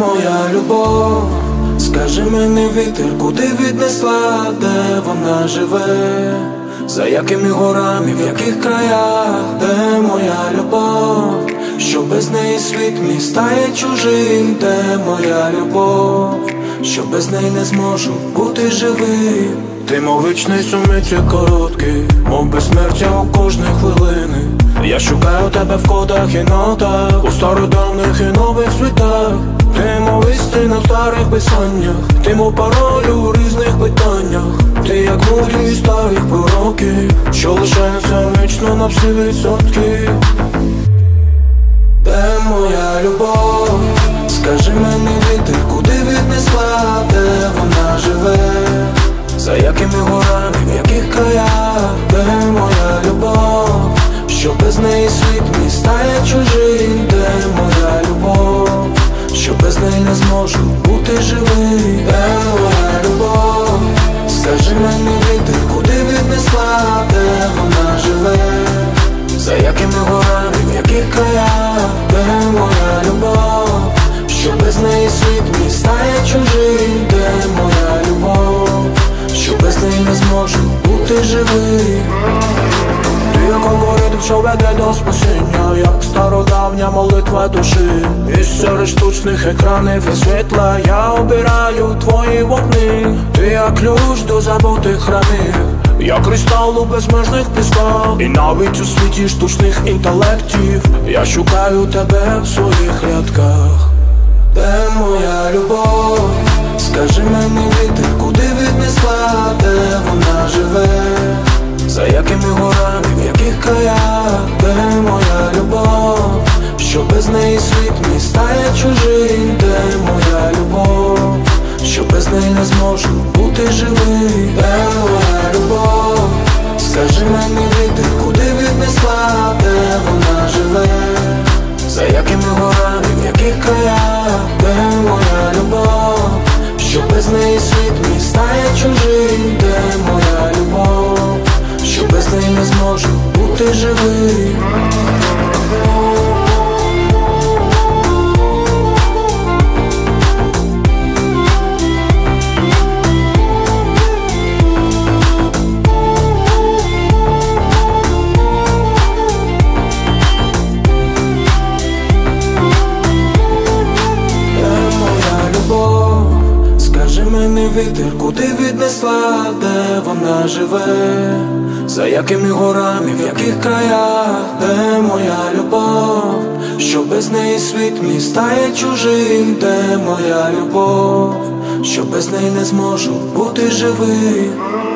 моя любов? Скажи мені, вітер, куди віднесла, де вона живе? За якими горами, в яких краях, де моя любов? Що без неї світ мій стає чужим, де моя любов? Що без неї не зможу бути живим. Ти мов вічний сумиці короткий, мов безсмертя у кожної хвилини. Я шукаю тебе в кодах і нотах, у стародавних і нових світах. Ти мов істина в старих писаннях, ти мов пароль у різних питаннях. Ти як мудрість старих пророків, що лишається вічно на всі відсотки. Де моя любов? Скажи мені, вітер, куди віднесла, де вона живе? За якими горами, в яких краях, де моя любов? Що без неї світ мій стає чужим, де моя любов? Що без неї не зможу бути живим. Де моя любов? Скажи мені, вітер, куди віднесла, де вона живе? За якими горами, в яких краях, де моя любов? Що без неї світ мій стає чужим, де моя любов? Що без неї не зможу бути живим. Ти як алгоритм, що веде до спасіння, як стародавня молитва душі. Із серед штучних екранів і світла я обираю твої вогни. Ти як ключ до забутих храмів, як кристал у безмежних пісках. І навіть у світі штучних інтелектів я шукаю тебе в своїх рядках. Де моя любов? Скажи мені, вітер, куди віднесла, де вона живе? За якими горами, в яких краях, де моя любов? Що без неї світ мій стає чужим, де моя любов? Що без неї не зможу бути живим. Де моя любов? Скажи мені, вітер, куди віднесла, де вона живе? За якими горами, в яких краях, де моя любов? Що без неї світ мій стає чужим, де моя любов? Що без неї не зможу бути живим. Вітер, куди віднесла, де вона живе? За якими горами, в яких краях, де моя любов? Що без неї світ мій стає чужим, де моя любов? Що без неї не зможу бути живим.